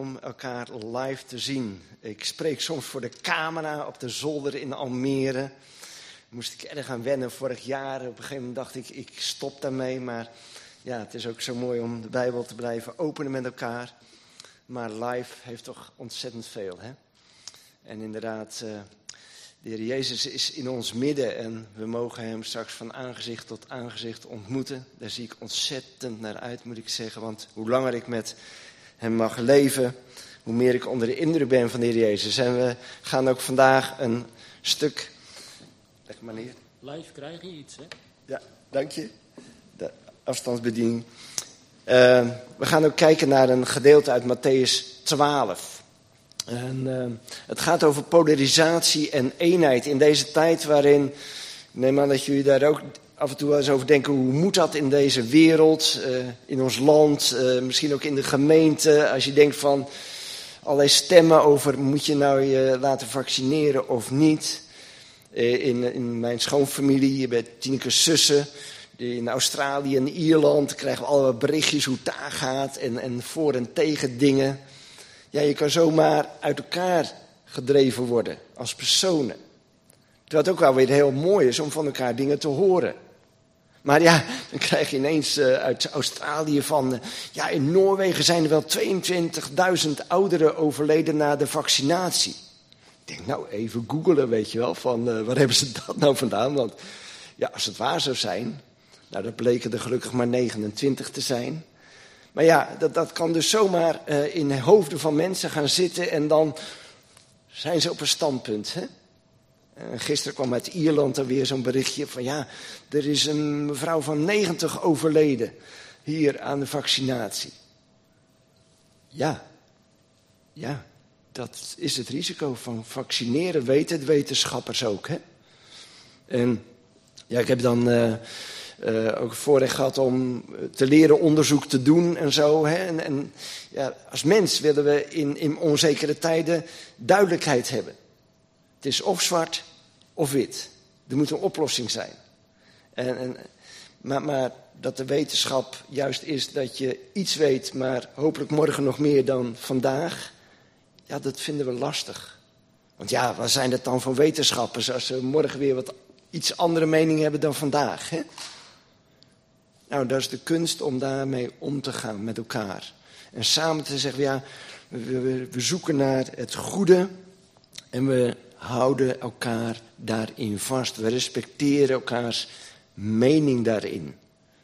Om elkaar live te zien. Ik spreek soms voor de camera op de zolder in Almere. Moest ik erg aan wennen vorig jaar. Op een gegeven moment dacht ik stop daarmee. Maar ja, het is ook zo mooi om de Bijbel te blijven openen met elkaar. Maar live heeft toch ontzettend veel, hè? En inderdaad, de Heer Jezus is in ons midden. En we mogen hem straks van aangezicht tot aangezicht ontmoeten. Daar zie ik ontzettend naar uit, moet ik zeggen. Want hoe langer ik met hem mag leven, hoe meer ik onder de indruk ben van de Heer Jezus. En we gaan ook vandaag een stuk... Leg maar neer. Live krijg je iets, hè? Ja, dank je. De afstandsbediening. We gaan ook kijken naar een gedeelte uit Mattheüs 12. En, het gaat over polarisatie en eenheid in deze tijd waarin... Ik neem aan dat jullie daar ook af en toe wel eens over denken, hoe moet dat in deze wereld, in ons land, misschien ook in de gemeente. Als je denkt van allerlei stemmen over, moet je nou je laten vaccineren of niet. In mijn schoonfamilie, bij Tineke's zussen, in Australië en Ierland, krijgen we allerlei berichtjes hoe het daar gaat en voor en tegen dingen. Ja, je kan zomaar uit elkaar gedreven worden als personen. Terwijl het ook wel weer heel mooi is om van elkaar dingen te horen. Maar ja, dan krijg je ineens uit Australië van... ja, in Noorwegen zijn er wel 22.000 ouderen overleden na de vaccinatie. Ik denk, nou, even googelen, weet je wel, van waar hebben ze dat nou vandaan? Want ja, als het waar zou zijn, nou, dat bleken er gelukkig maar 29 te zijn. Maar ja, dat kan dus zomaar in de hoofden van mensen gaan zitten en dan zijn ze op een standpunt, hè? Gisteren kwam uit Ierland er weer zo'n berichtje van ja, er is een mevrouw van 90 overleden hier aan de vaccinatie. Ja, dat is het risico van vaccineren, weten de wetenschappers ook, hè? En ja, ik heb dan ook het voorrecht gehad om te leren onderzoek te doen en zo, hè? En ja, als mens willen we in onzekere tijden duidelijkheid hebben. Het is of zwart of wit. Er moet een oplossing zijn. Maar dat de wetenschap juist is dat je iets weet, maar hopelijk morgen nog meer dan vandaag. Ja, dat vinden we lastig. Want ja, wat zijn dat dan voor wetenschappers als ze morgen weer iets andere mening hebben dan vandaag, hè? Nou, dat is de kunst om daarmee om te gaan met elkaar. En samen te zeggen, ja, we zoeken naar het goede en we houden elkaar daarin vast. We respecteren elkaars mening daarin.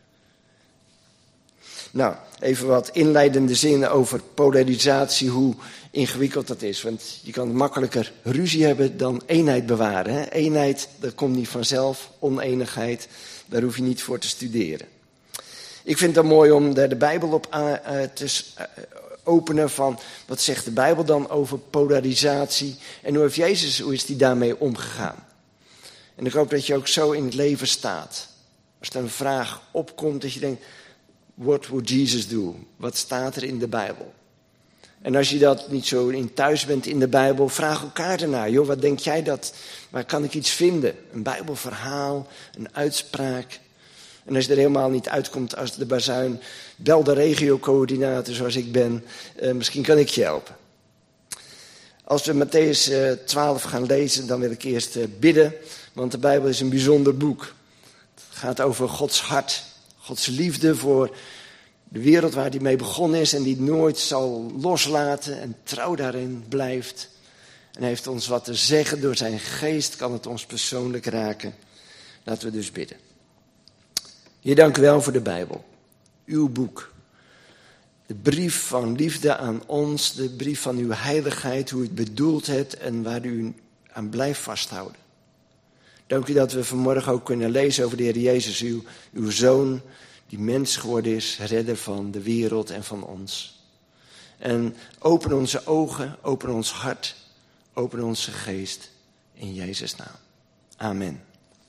Nou, even wat inleidende zinnen over polarisatie, hoe ingewikkeld dat is. Want je kan makkelijker ruzie hebben dan eenheid bewaren, hè? Eenheid, dat komt niet vanzelf. Oneenigheid, daar hoef je niet voor te studeren. Ik vind het mooi om daar de Bijbel op te openen van wat zegt de Bijbel dan over polarisatie en hoe is die daarmee omgegaan. En ik hoop dat je ook zo in het leven staat. Als er een vraag opkomt dat je denkt, what would Jesus do? Wat staat er in de Bijbel? En als je dat niet zo in thuis bent in de Bijbel, vraag elkaar ernaar. Joh, wat denk jij dat? Waar kan ik iets vinden? Een Bijbelverhaal, een uitspraak. En als je er helemaal niet uitkomt als de bazuin, bel de regiocoördinator zoals ik ben. Misschien kan ik je helpen. Als we Mattheüs 12 gaan lezen, dan wil ik eerst bidden. Want de Bijbel is een bijzonder boek. Het gaat over Gods hart. Gods liefde voor de wereld waar hij mee begonnen is. En die nooit zal loslaten en trouw daarin blijft. En hij heeft ons wat te zeggen. Door zijn geest kan het ons persoonlijk raken. Laten we dus bidden. Heer, dank u wel voor de Bijbel. Uw boek. De brief van liefde aan ons. De brief van uw heiligheid. Hoe u het bedoeld hebt en waar u aan blijft vasthouden. Dank u dat we vanmorgen ook kunnen lezen over de Heer Jezus. Uw Zoon die mens geworden is. Redder van de wereld en van ons. En open onze ogen. Open ons hart. Open onze geest. In Jezus' naam. Amen.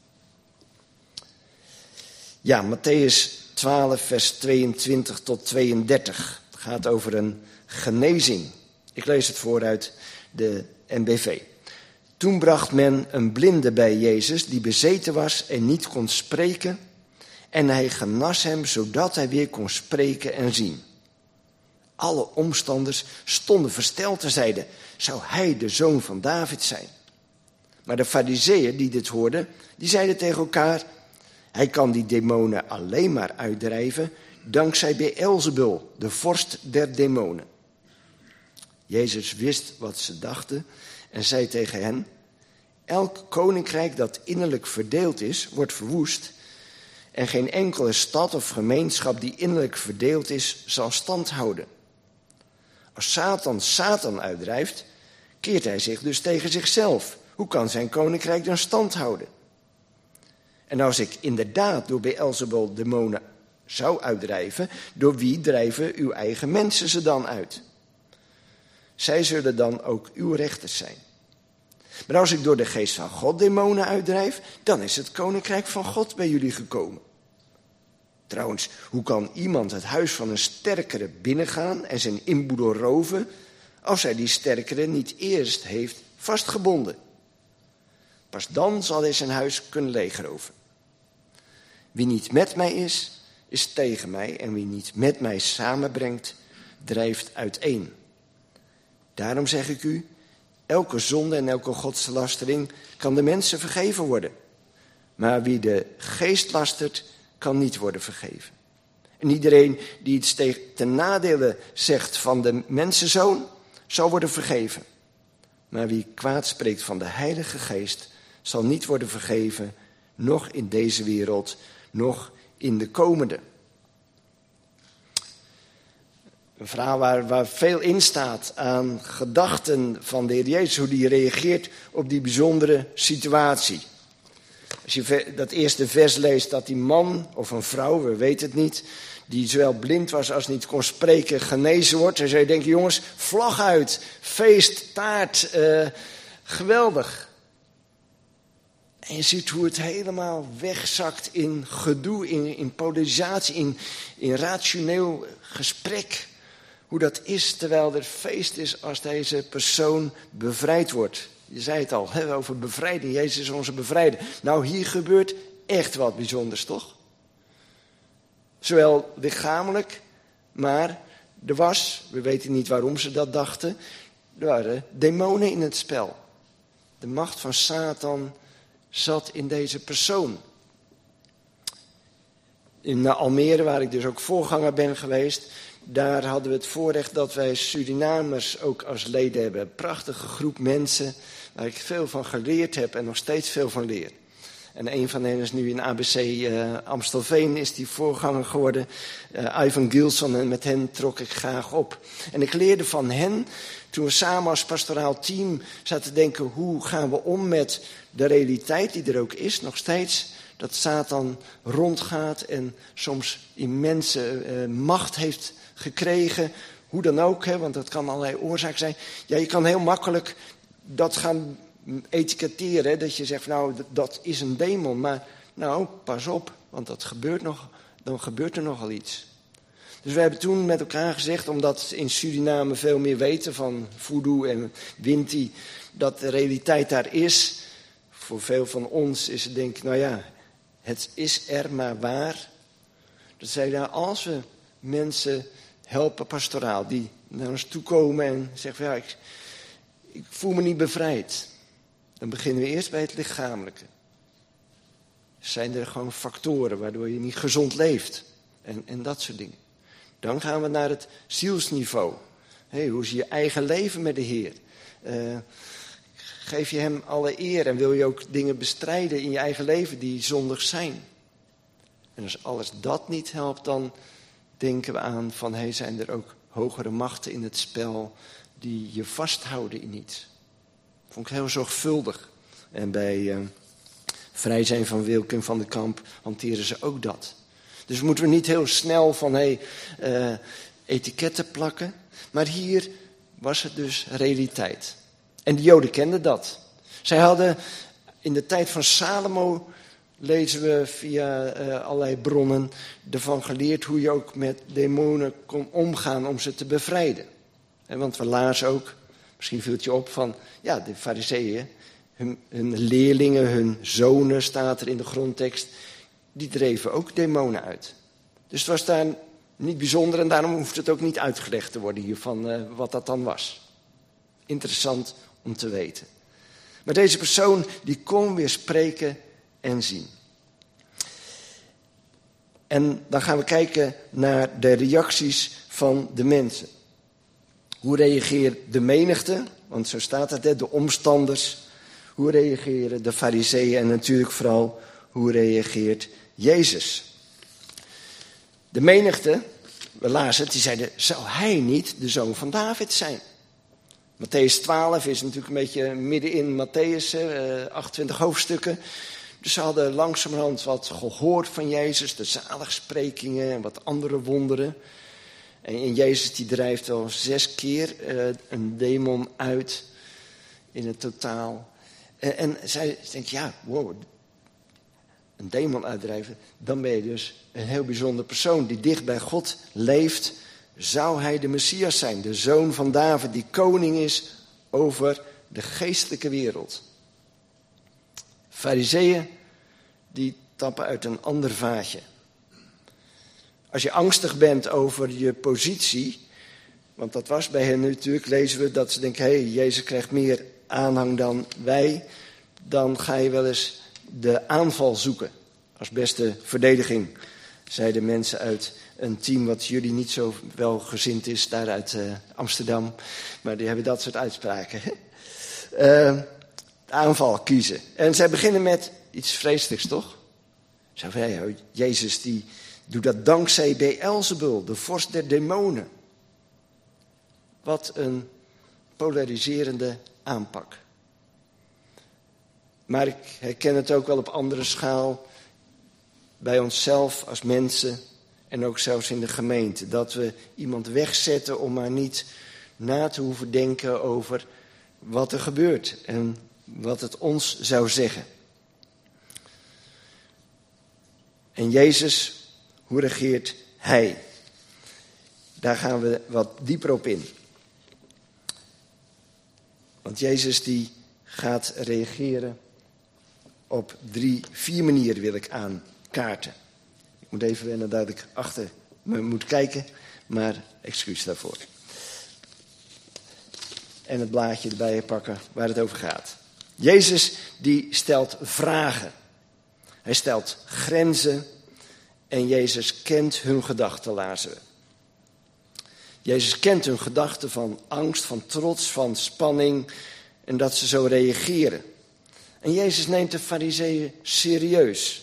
Ja, Mattheüs 12, vers 22 tot 32. Het gaat over een genezing. Ik lees het voor uit de NBV. Toen bracht men een blinde bij Jezus die bezeten was en niet kon spreken. En hij genas hem zodat hij weer kon spreken en zien. Alle omstanders stonden versteld en zeiden, zou hij de zoon van David zijn? Maar de farizeeën die dit hoorden, die zeiden tegen elkaar, hij kan die demonen alleen maar uitdrijven dankzij Beelzebul, de vorst der demonen. Jezus wist wat ze dachten en zei tegen hen, elk koninkrijk dat innerlijk verdeeld is, wordt verwoest. En geen enkele stad of gemeenschap die innerlijk verdeeld is, zal stand houden. Als Satan uitdrijft, keert hij zich dus tegen zichzelf. Hoe kan zijn koninkrijk dan stand houden? En als ik inderdaad door Beelzebul demonen zou uitdrijven, door wie drijven uw eigen mensen ze dan uit? Zij zullen dan ook uw rechters zijn. Maar als ik door de geest van God demonen uitdrijf, dan is het koninkrijk van God bij jullie gekomen. Trouwens, hoe kan iemand het huis van een sterkere binnengaan en zijn inboedel roven, als hij die sterkere niet eerst heeft vastgebonden? Pas dan zal hij zijn huis kunnen leegroven. Wie niet met mij is tegen mij, en wie niet met mij samenbrengt, drijft uiteen. Daarom zeg ik u, elke zonde en elke godslastering kan de mensen vergeven worden. Maar wie de geest lastert, kan niet worden vergeven. En iedereen die iets ten nadele zegt van de mensenzoon, zal worden vergeven. Maar wie kwaad spreekt van de Heilige Geest, zal niet worden vergeven, noch in deze wereld, noch in de komende. Een verhaal waar veel in staat aan gedachten van de Heer Jezus, hoe die reageert op die bijzondere situatie. Als je dat eerste vers leest, dat die man of een vrouw, we weten het niet, die zowel blind was als niet kon spreken, genezen wordt. Dan zou je denken, jongens, vlag uit, feest, taart, geweldig. En je ziet hoe het helemaal wegzakt in gedoe, in polarisatie, in rationeel gesprek. Hoe dat is terwijl er feest is als deze persoon bevrijd wordt. Je zei het al, over bevrijding. Jezus is onze bevrijder. Nou, hier gebeurt echt wat bijzonders, toch? Zowel lichamelijk, maar er was, we weten niet waarom ze dat dachten, er waren demonen in het spel. De macht van Satan zat in deze persoon. In Almere, waar ik dus ook voorganger ben geweest, daar hadden we het voorrecht dat wij Surinamers ook als leden hebben. Een prachtige groep mensen waar ik veel van geleerd heb en nog steeds veel van leer. En een van hen is nu in ABC Amstelveen, is die voorganger geworden. Ivan Gilson, en met hen trok ik graag op. En ik leerde van hen, toen we samen als pastoraal team zaten te denken, hoe gaan we om met de realiteit die er ook is, nog steeds, dat Satan rondgaat en soms immense macht heeft gekregen. Hoe dan ook, want dat kan allerlei oorzaken zijn. Ja, je kan heel makkelijk dat gaan etiketteren, dat je zegt, nou, dat is een demon. Maar nou, pas op, want dan gebeurt er nogal iets. Dus we hebben toen met elkaar gezegd, omdat in Suriname veel meer weten van voodoo en winti, dat de realiteit daar is. Voor veel van ons is het denk ik, nou ja, het is er maar waar. Dat zeiden, als we mensen helpen pastoraal, die naar ons toe komen en zeggen, ja, ik voel me niet bevrijd. Dan beginnen we eerst bij het lichamelijke. Zijn er gewoon factoren waardoor je niet gezond leeft en dat soort dingen. Dan gaan we naar het zielsniveau. Hoe is je eigen leven met de Heer? Geef je hem alle eer en wil je ook dingen bestrijden in je eigen leven die zondig zijn? En als alles dat niet helpt, dan denken we aan van, zijn er ook hogere machten in het spel die je vasthouden in iets? Vond ik heel zorgvuldig. En bij Vrij zijn van Wilken van de Kamp hanteren ze ook dat. Dus moeten we niet heel snel van etiketten plakken. Maar hier was het dus realiteit. En de Joden kenden dat. Zij hadden in de tijd van Salomo, lezen we via allerlei bronnen, ervan geleerd hoe je ook met demonen kon omgaan om ze te bevrijden. Want we lazen ook, misschien viel het je op van, ja, de farizeeën, hun leerlingen, hun zonen, staat er in de grondtekst, die dreven ook demonen uit. Dus het was daar Niet bijzonder en daarom hoeft het ook niet uitgelegd te worden hier van wat dat dan was. Interessant om te weten. Maar deze persoon die kon weer spreken en zien. En dan gaan we kijken naar de reacties van de mensen. Hoe reageert de menigte? Want zo staat het, de omstanders. Hoe reageren de fariseeën en natuurlijk vooral hoe reageert Jezus? De menigte, we lazen het, die zeiden, zou hij niet de zoon van David zijn? Mattheüs 12 is natuurlijk een beetje midden in Matthäus, 28 hoofdstukken. Dus ze hadden langzamerhand wat gehoord van Jezus, de zaligsprekingen en wat andere wonderen. En Jezus die drijft al 6 keer een demon uit in het totaal. En zij denkt, ja, wow, een demon uitdrijven, dan ben je dus een heel bijzonder persoon die dicht bij God leeft. Zou hij de Messias zijn, de zoon van David, die koning is over de geestelijke wereld? Fariseeën, die tappen uit een ander vaatje. Als je angstig bent over je positie, want dat was bij hen natuurlijk, lezen we dat ze denken, hé, Jezus krijgt meer aanhang dan wij, dan ga je wel eens de aanval zoeken als beste verdediging, zeiden mensen uit een team wat jullie niet zo welgezind is, daar uit Amsterdam, maar die hebben dat soort uitspraken. De aanval kiezen. En zij beginnen met iets vreselijks, toch? Zo van, ja, Jezus die doet dat dankzij Beelzebul, de vorst der demonen. Wat een polariserende aanpak. Maar ik herken het ook wel op andere schaal bij onszelf als mensen en ook zelfs in de gemeente. Dat we iemand wegzetten om maar niet na te hoeven denken over wat er gebeurt en wat het ons zou zeggen. En Jezus, hoe regeert hij? Daar gaan we wat dieper op in. Want Jezus die gaat reageren op 4 manieren wil ik aankaarten. Ik moet even wennen dat ik achter me moet kijken, maar excuus daarvoor. En het blaadje erbij pakken waar het over gaat. Jezus die stelt vragen. Hij stelt grenzen en Jezus kent hun gedachten, lazen we. Jezus kent hun gedachten van angst, van trots, van spanning en dat ze zo reageren. En Jezus neemt de fariseeën serieus.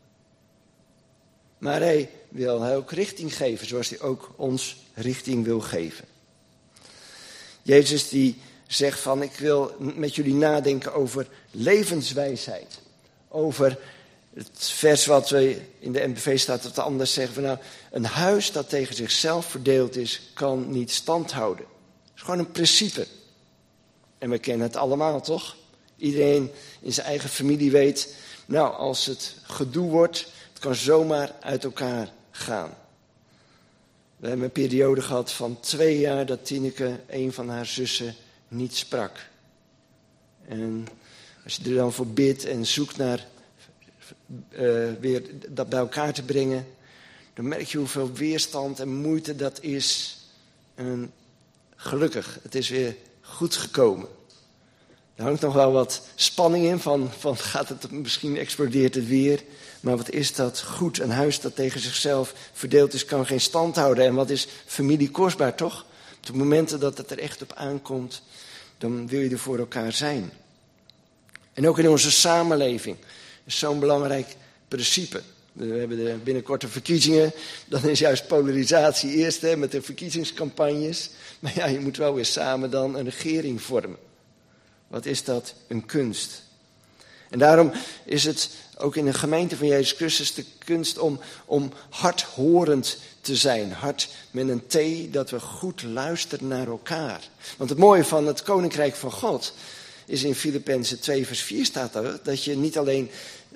Maar hij wil ook richting geven, zoals hij ook ons richting wil geven. Jezus die zegt van, ik wil met jullie nadenken over levenswijsheid. Over het vers wat we in de MBV staat, dat anders zeggen van, nou, een huis dat tegen zichzelf verdeeld is, kan niet stand houden. Het is gewoon een principe. En we kennen het allemaal, toch? Iedereen in zijn eigen familie weet, nou, als het gedoe wordt, het kan zomaar uit elkaar gaan. We hebben een periode gehad van 2 jaar dat Tineke, een van haar zussen, niet sprak. En als je er dan voor bidt en zoekt naar weer dat bij elkaar te brengen, dan merk je hoeveel weerstand en moeite dat is. En gelukkig, het is weer goed gekomen. Er hangt nog wel wat spanning in van gaat het misschien explodeert het weer. Maar wat is dat goed? Een huis dat tegen zichzelf verdeeld is, kan geen stand houden. En wat is familie kostbaar, toch? Op de momenten dat het er echt op aankomt, dan wil je er voor elkaar zijn. En ook in onze samenleving is zo'n belangrijk principe. We hebben binnenkort de verkiezingen. Dan is juist polarisatie eerst met de verkiezingscampagnes. Maar ja, je moet wel weer samen dan een regering vormen. Wat is dat? Een kunst. En daarom is het ook in de gemeente van Jezus Christus de kunst om hardhorend te zijn. Hard met een T, dat we goed luisteren naar elkaar. Want het mooie van het Koninkrijk van God is in Filippenzen 2 vers 4 staat er, dat je niet alleen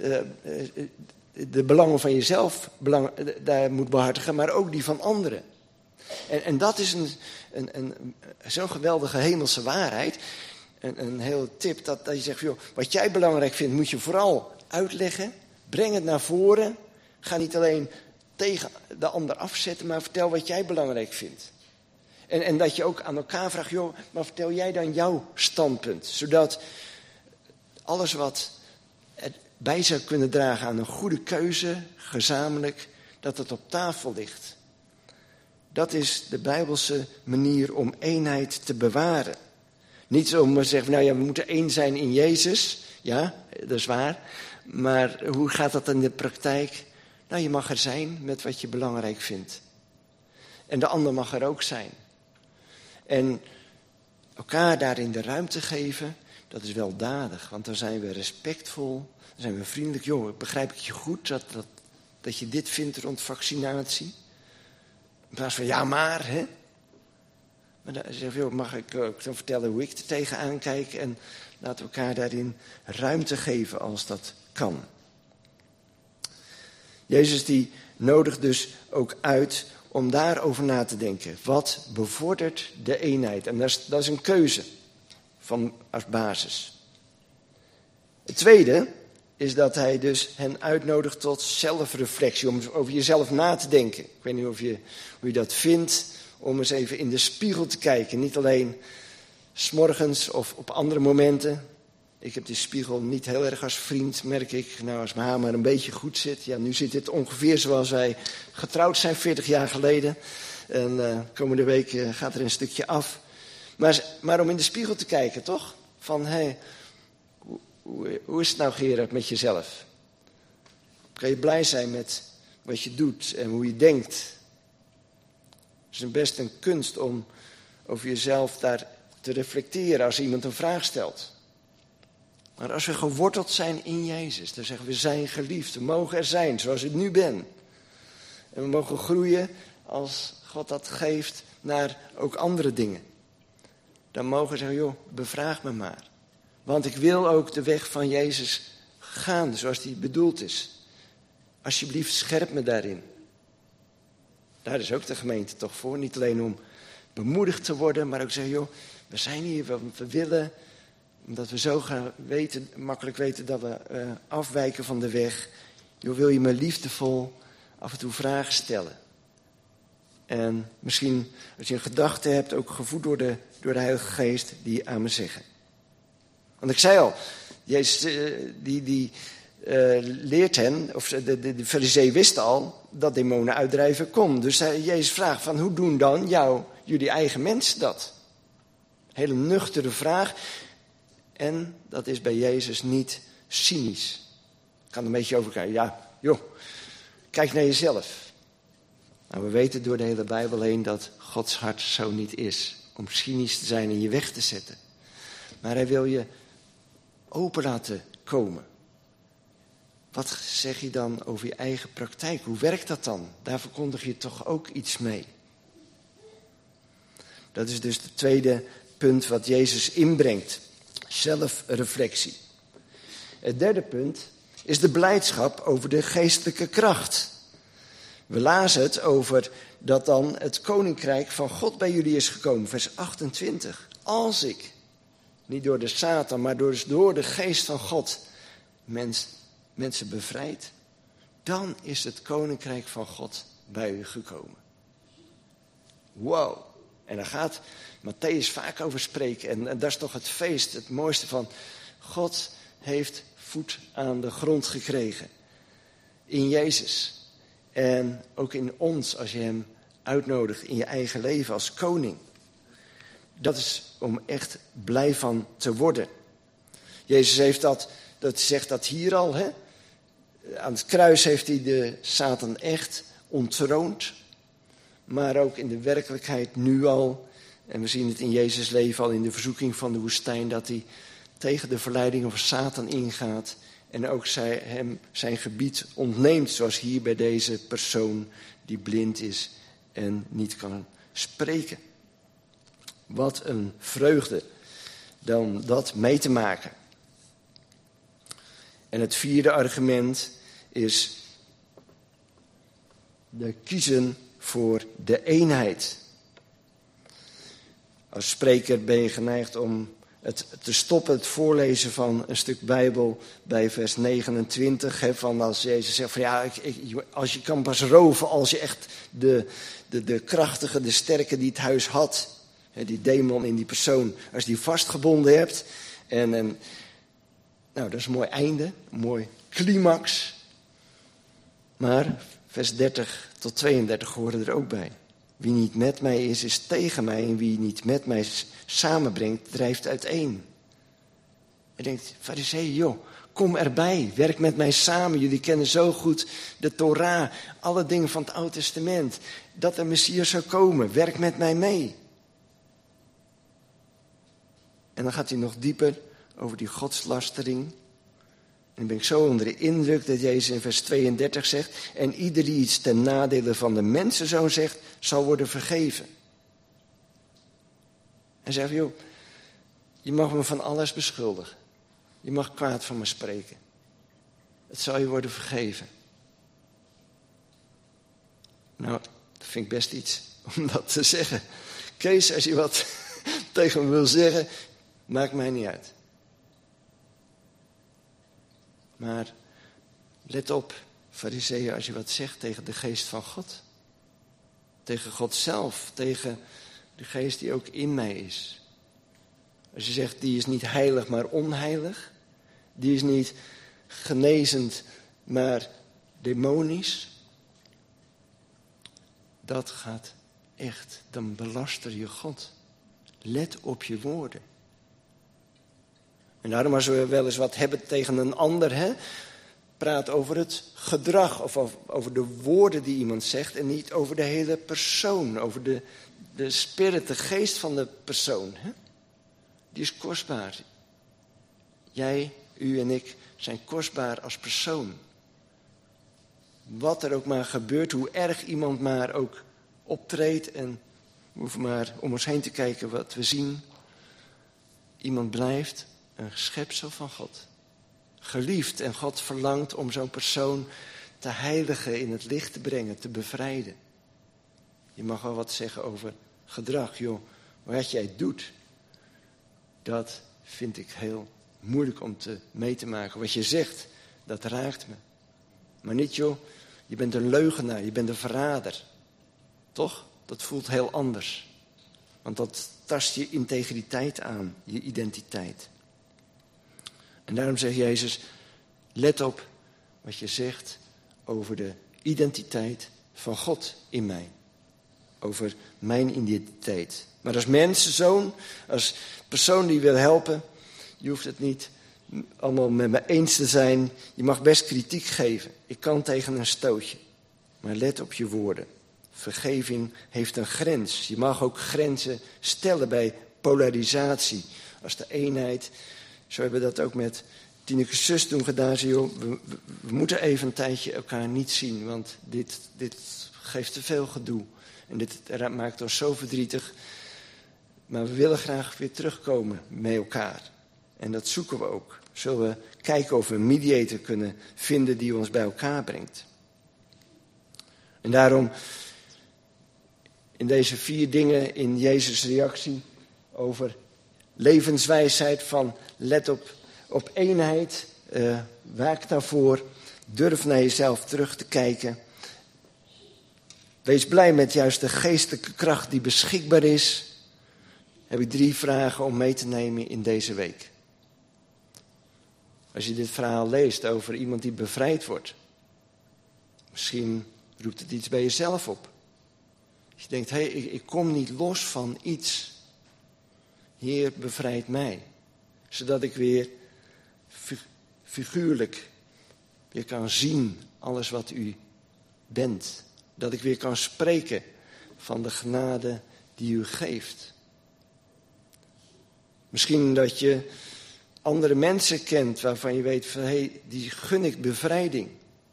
de belangen van jezelf daar moet behartigen, maar ook die van anderen. En dat is zo'n geweldige hemelse waarheid. Een hele tip dat je zegt, joh, wat jij belangrijk vindt moet je vooral uitleggen. Breng het naar voren. Ga niet alleen tegen de ander afzetten, maar vertel wat jij belangrijk vindt. En dat je ook aan elkaar vraagt, joh, maar vertel jij dan jouw standpunt. Zodat alles wat bij zou kunnen dragen aan een goede keuze, gezamenlijk, dat het op tafel ligt. Dat is de Bijbelse manier om eenheid te bewaren. Niet om te zeggen, nou ja, we moeten één zijn in Jezus. Ja, dat is waar. Maar hoe gaat dat in de praktijk? Nou, je mag er zijn met wat je belangrijk vindt. En de ander mag er ook zijn. En elkaar daarin de ruimte geven, dat is weldadig. Want dan zijn we respectvol, dan zijn we vriendelijk. Joh, begrijp ik je goed dat je dit vindt rond vaccinatie? In plaats van, ja maar, hè? Maar dan zeg je, mag ik ook dan vertellen hoe ik er tegenaan kijk? En laten we elkaar daarin ruimte geven als dat kan. Jezus die nodigt dus ook uit om daarover na te denken. Wat bevordert de eenheid? En dat is een keuze als basis. Het tweede is dat hij dus hen uitnodigt tot zelfreflectie. Om over jezelf na te denken. Ik weet niet hoe je dat vindt. Om eens even in de spiegel te kijken. Niet alleen 's morgens of op andere momenten. Ik heb die spiegel niet heel erg als vriend, merk ik. Nou, als mijn haar maar een beetje goed zit. Ja, nu zit het ongeveer zoals wij getrouwd zijn 40 jaar geleden. En komende week gaat er een stukje af. Maar om in de spiegel te kijken, toch? Van, hoe is het nou, Gerard, met jezelf? Kan je blij zijn met wat je doet en hoe je denkt? Het is best een kunst om over jezelf daar te reflecteren als iemand een vraag stelt. Maar als we geworteld zijn in Jezus, dan zeggen we zijn geliefd. We mogen er zijn zoals ik nu ben. En we mogen groeien als God dat geeft naar ook andere dingen. Dan mogen we zeggen, joh, bevraag me maar. Want ik wil ook de weg van Jezus gaan zoals die bedoeld is. Alsjeblieft, scherp me daarin. Daar is ook de gemeente toch voor. Niet alleen om bemoedigd te worden, maar ook zeggen, joh, we zijn hier, we willen, omdat we zo gaan makkelijk weten dat we afwijken van de weg. Joh, wil je me liefdevol af en toe vragen stellen? En misschien, als je een gedachte hebt, ook gevoed door de Heilige Geest, die aan me zeggen. Want ik zei al, Jezus die leert hen, of de Farizeeën wisten al, dat demonen uitdrijven kon. Dus Jezus vraagt van, hoe doen dan jullie eigen mensen dat? Hele nuchtere vraag. En dat is bij Jezus niet cynisch. Ik kan er een beetje over kijken. Ja, joh, kijk naar jezelf. Nou, we weten door de hele Bijbel heen dat Gods hart zo niet is. Om cynisch te zijn en je weg te zetten. Maar hij wil je open laten komen. Wat zeg je dan over je eigen praktijk? Hoe werkt dat dan? Daar verkondig je toch ook iets mee. Dat is dus het tweede punt wat Jezus inbrengt. Zelfreflectie. Het derde punt is de blijdschap over de geestelijke kracht. We lazen het over dat dan het koninkrijk van God bij jullie is gekomen. Vers 28. Als ik, niet door de Satan, maar door de geest van God, mensen bevrijd, dan is het koninkrijk van God bij u gekomen. Wow. En daar gaat Matthäus vaak over spreken. En dat is toch het feest, het mooiste van God heeft voet aan de grond gekregen. In Jezus. En ook in ons, als je hem uitnodigt in je eigen leven als koning. Dat is om echt blij van te worden. Jezus heeft dat zegt dat hier al. Hè? Aan het kruis heeft hij de Satan echt ontroond. Maar ook in de werkelijkheid nu al. En we zien het in Jezus' leven al in de verzoeking van de woestijn. Dat hij tegen de verleidingen van Satan ingaat. En ook hem zijn gebied ontneemt. Zoals hier bij deze persoon die blind is en niet kan spreken. Wat een vreugde dan dat mee te maken. En het vierde argument is de kiezen voor de eenheid. Als spreker ben je geneigd om te stoppen, het voorlezen van een stuk Bijbel bij vers 29. Van als Jezus zegt van ja, als je kan pas roven als je echt de krachtige, de sterke die het huis had. Die demon in die persoon, als die vastgebonden hebt. En nou, dat is een mooi einde, een mooi climax. Maar vers 30 tot 32 horen er ook bij. Wie niet met mij is tegen mij. En wie niet met mij samenbrengt, drijft uiteen. Je denkt, Farizeeën, joh, kom erbij. Werk met mij samen. Jullie kennen zo goed de Torah. Alle dingen van het Oude Testament. Dat er Messias zou komen. Werk met mij mee. En dan gaat hij nog dieper over die godslastering. En dan ben ik zo onder de indruk dat Jezus in vers 32 zegt. En ieder die iets ten nadele van de mensenzoon zegt, zal worden vergeven. Hij zegt, joh, je mag me van alles beschuldigen. Je mag kwaad van me spreken. Het zal je worden vergeven. Nou, dat vind ik best iets om dat te zeggen. Kees, als je wat tegen me wil zeggen, maakt mij niet uit. Maar let op, Farizeeën, als je wat zegt tegen de geest van God. Tegen God zelf, tegen de geest die ook in mij is. Als je zegt, die is niet heilig, maar onheilig. Die is niet genezend, maar demonisch. Dat gaat echt, dan belaster je God. Let op je woorden. En daarom als we wel eens wat hebben tegen een ander, praat over het gedrag of over de woorden die iemand zegt en niet over de hele persoon, over de spirit, de geest van de persoon. Die is kostbaar. Jij, u en ik zijn kostbaar als persoon. Wat er ook maar gebeurt, hoe erg iemand maar ook optreedt en we hoeven maar om ons heen te kijken wat we zien. Iemand blijft een schepsel van God. Geliefd en God verlangt om zo'n persoon te heiligen, in het licht te brengen, te bevrijden. Je mag wel wat zeggen over gedrag, joh. Wat jij doet, dat vind ik heel moeilijk om mee te maken. Wat je zegt, dat raakt me. Maar niet, joh, je bent een leugenaar, je bent een verrader. Toch? Dat voelt heel anders. Want dat tast je integriteit aan, je identiteit. En daarom zegt Jezus, let op wat je zegt over de identiteit van God in mij. Over mijn identiteit. Maar als mensenzoon, als persoon die wil helpen, je hoeft het niet allemaal met me eens te zijn. Je mag best kritiek geven. Ik kan tegen een stootje. Maar let op je woorden. Vergeving heeft een grens. Je mag ook grenzen stellen bij polarisatie. Als de eenheid, zo hebben we dat ook met Tineke's zus toen gedaan. Zei, joh, we moeten even een tijdje elkaar niet zien, want dit geeft te veel gedoe. En dit maakt ons zo verdrietig. Maar we willen graag weer terugkomen met elkaar. En dat zoeken we ook. Zullen we kijken of we een mediator kunnen vinden die ons bij elkaar brengt. En daarom, in deze 4 dingen in Jezus' reactie over levenswijsheid van let op eenheid, waak daarvoor, durf naar jezelf terug te kijken. Wees blij met juist de geestelijke kracht die beschikbaar is. Heb ik 3 vragen om mee te nemen in deze week. Als je dit verhaal leest over iemand die bevrijd wordt. Misschien roept het iets bij jezelf op. Als je denkt, ik kom niet los van iets. Heer, bevrijd mij. Zodat ik weer figuurlijk weer kan zien alles wat u bent. Dat ik weer kan spreken van de genade die u geeft. Misschien dat je andere mensen kent waarvan je weet van die gun ik bevrijding.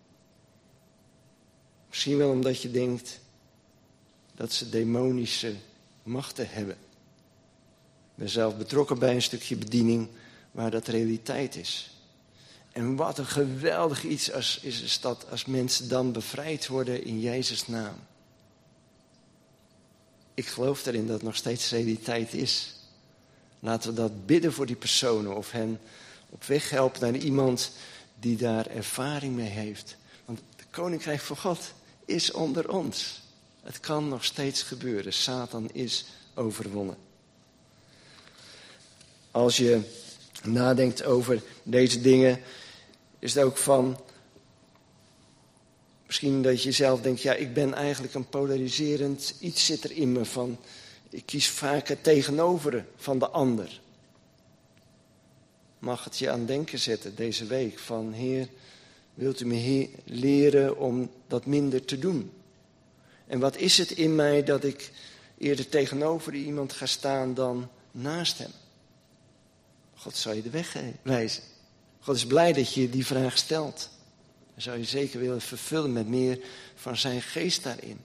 Misschien wel omdat je denkt dat ze demonische machten hebben. Ik ben zelf betrokken bij een stukje bediening waar dat realiteit is. En wat een geweldig iets is dat als mensen dan bevrijd worden in Jezus' naam. Ik geloof erin dat het nog steeds realiteit is. Laten we dat bidden voor die personen of hen op weg helpen naar iemand die daar ervaring mee heeft. Want het koninkrijk van God is onder ons. Het kan nog steeds gebeuren. Satan is overwonnen. Als je nadenkt over deze dingen, is het ook van, misschien dat je zelf denkt, ja, ik ben eigenlijk een polariserend, iets zit er in me van, ik kies vaak het tegenover van de ander. Mag het je aan denken zetten deze week van, Heer, wilt u me leren om dat minder te doen? En wat is het in mij dat ik eerder tegenover iemand ga staan dan naast hem? God zal je de weg wijzen. God is blij dat je die vraag stelt. Dan zou je zeker willen vervullen met meer van zijn geest daarin.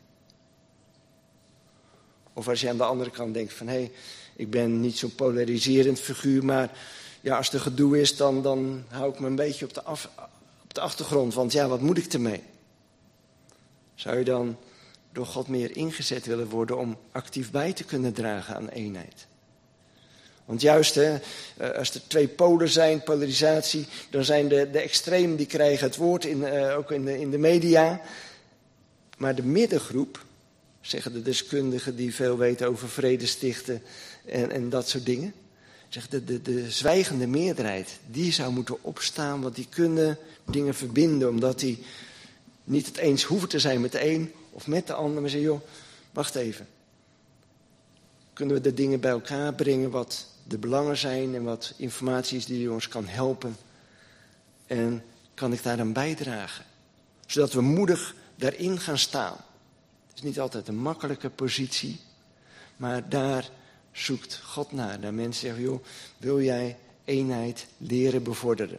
Of als je aan de andere kant denkt van, hé, ik ben niet zo'n polariserend figuur, maar ja, als er gedoe is, dan hou ik me een beetje op de achtergrond. Want ja, wat moet ik ermee? Zou je dan door God meer ingezet willen worden om actief bij te kunnen dragen aan eenheid? Want juist, als er twee polen zijn, polarisatie, dan zijn de extremen die krijgen het woord, ook in de media. Maar de middengroep, zeggen de deskundigen die veel weten over vrede stichten en dat soort dingen. Zegt de zwijgende meerderheid, die zou moeten opstaan, want die kunnen dingen verbinden. Omdat die niet het eens hoeven te zijn met de een of met de ander. Maar zeggen, joh, wacht even. Kunnen we de dingen bij elkaar brengen wat de belangen zijn en wat informatie is die ons kan helpen. En kan ik daaraan bijdragen. Zodat we moedig daarin gaan staan. Het is niet altijd een makkelijke positie, maar daar zoekt God naar. Daar mensen zeggen, joh, wil jij eenheid leren bevorderen?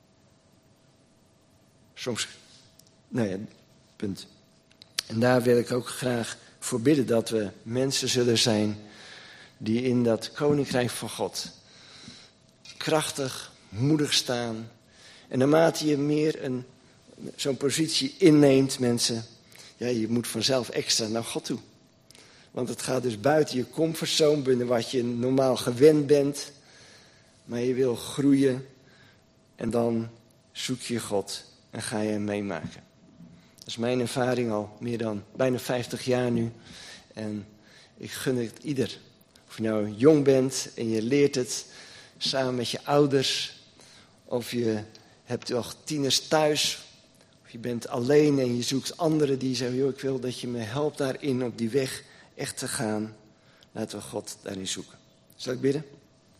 Soms, punt. En daar wil ik ook graag voor bidden dat we mensen zullen zijn die in dat koninkrijk van God krachtig, moedig staan. En naarmate je meer zo'n positie inneemt, mensen, ja, je moet vanzelf extra naar God toe. Want het gaat dus buiten je comfortzone, binnen wat je normaal gewend bent. Maar je wil groeien en dan zoek je God en ga je hem meemaken. Dat is mijn ervaring al meer dan bijna 50 jaar nu. En ik gun het ieder. Of je nou jong bent en je leert het samen met je ouders. Of je hebt wel tieners thuis. Of je bent alleen en je zoekt anderen die zeggen, joh, ik wil dat je me helpt daarin op die weg echt te gaan. Laten we God daarin zoeken. Zal ik bidden?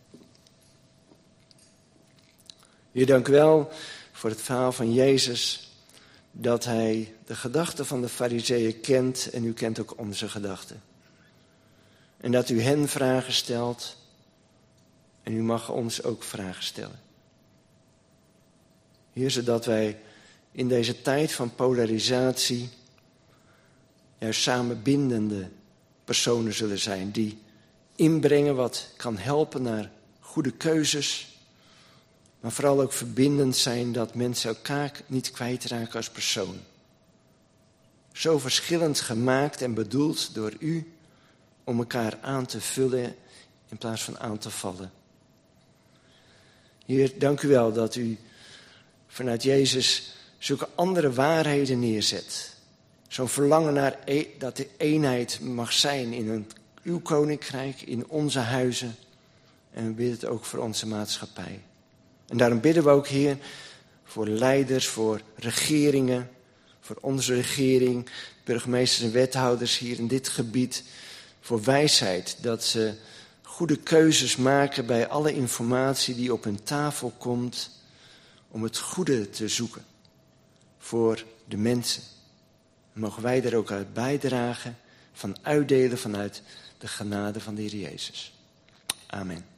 Heer, dank u wel voor het verhaal van Jezus. Dat hij de gedachten van de Farizeeën kent en u kent ook onze gedachten. En dat u hen vragen stelt en u mag ons ook vragen stellen. Heer, zodat wij in deze tijd van polarisatie juist samenbindende personen zullen zijn die inbrengen wat kan helpen naar goede keuzes, maar vooral ook verbindend zijn dat mensen elkaar niet kwijtraken als persoon. Zo verschillend gemaakt en bedoeld door u om elkaar aan te vullen in plaats van aan te vallen. Heer, dank u wel dat u vanuit Jezus zulke andere waarheden neerzet. Zo'n verlangen naar dat de eenheid mag zijn in uw koninkrijk, in onze huizen. En we bidden het ook voor onze maatschappij. En daarom bidden we ook, Heer, voor leiders, voor regeringen, voor onze regering, burgemeesters en wethouders hier in dit gebied, voor wijsheid, dat ze goede keuzes maken bij alle informatie die op hun tafel komt, om het goede te zoeken voor de mensen. Mogen wij er ook uit bijdragen, van uitdelen vanuit de genade van de Heer Jezus. Amen.